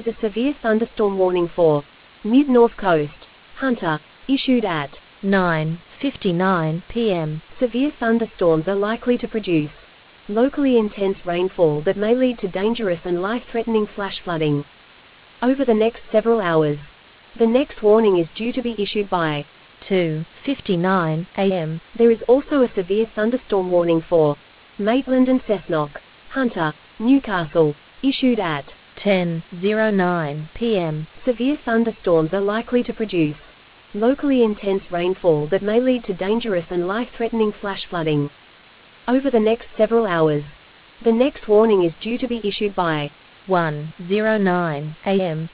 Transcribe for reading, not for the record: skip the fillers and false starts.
a severe thunderstorm warning for mid-north coast. Hunter. Issued at 9:59 p.m. Severe thunderstorms are likely to produce locally intense rainfall that may lead to dangerous and life-threatening flash flooding over the next several hours. The next warning is due to be issued by 2:59 a.m. There is also a severe thunderstorm warning for Maitland and Cessnock. Hunter. Newcastle. Issued at 10:09 p.m. Severe thunderstorms are likely to produce locally intense rainfall that may lead to dangerous and life-threatening flash flooding over the next several hours. The next warning is due to be issued by 1:09 a.m.